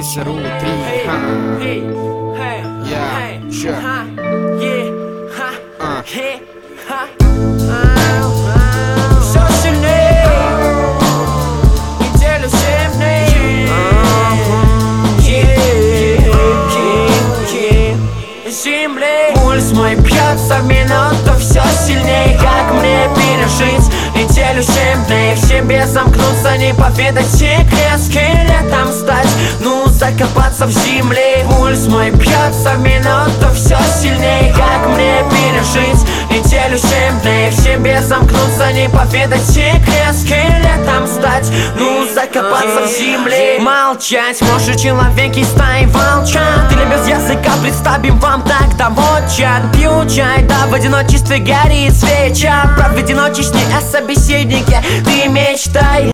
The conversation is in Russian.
Продюсеру 3. Yeah, sure. Все сильней, неделю 7 дней. Земли. Пульс мой бьется в минуту все сильней. Как мне пережить неделю 7 дней? В себе замкнуться, не поведать секрет. Скелетом стать, ну закопаться в земле. Пульс мой бьется в минуту все сильней. Как мне пережить неделю 7 дней? В себе замкнуться, не поведать секрет. Скелетом стать, ну закопаться в земле. Молчать, может человеки стаи волчат. Или без языка представим вам тогда вот чат. Пью чай, да в одиночестве горит свеча. Проведено честнее о собеседнике, ты мечтай.